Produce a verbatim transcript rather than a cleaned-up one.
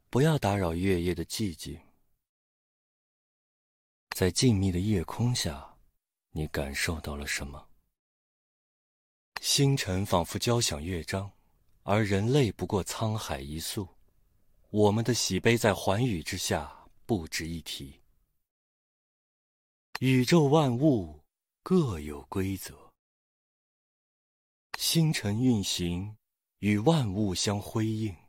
不要打扰月夜的寂静。在静谧的夜空下，你感受到了什么？星辰仿佛交响乐章，而人类不过沧海一粟。我们的喜悲在寰宇之下不值一提。宇宙万物各有规则，星辰运行与万物相辉映。